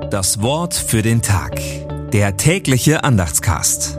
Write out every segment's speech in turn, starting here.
Das Wort für den Tag. Der tägliche Andachtscast.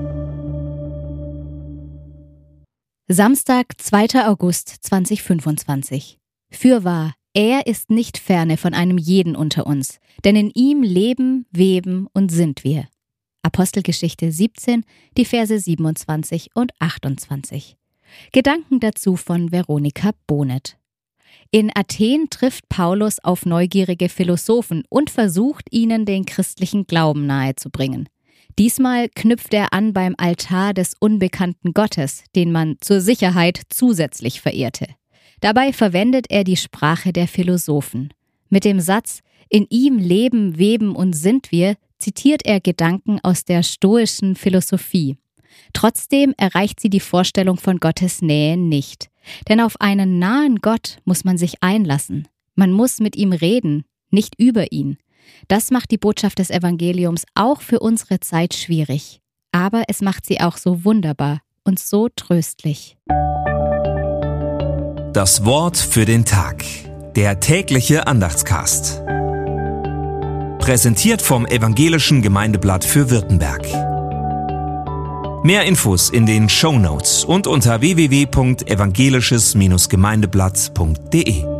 Samstag, 2. August 2025. Fürwahr, er ist nicht ferne von einem jeden unter uns, denn in ihm leben, weben und sind wir. Apostelgeschichte 17, die Verse 27 und 28. Gedanken dazu von Veronika Bonet. In Athen trifft Paulus auf neugierige Philosophen und versucht, ihnen den christlichen Glauben nahezubringen. Diesmal knüpft er an beim Altar des unbekannten Gottes, den man zur Sicherheit zusätzlich verehrte. Dabei verwendet er die Sprache der Philosophen. Mit dem Satz »In ihm leben, weben und sind wir« zitiert er Gedanken aus der stoischen Philosophie. Trotzdem erreicht sie die Vorstellung von Gottes Nähe nicht. Denn auf einen nahen Gott muss man sich einlassen. Man muss mit ihm reden, nicht über ihn. Das macht die Botschaft des Evangeliums auch für unsere Zeit schwierig. Aber es macht sie auch so wunderbar und so tröstlich. Das Wort für den Tag. Der tägliche Andachtscast. Präsentiert vom Evangelischen Gemeindeblatt für Württemberg. Mehr Infos in den Shownotes und unter www.evangelisches-gemeindeblatt.de.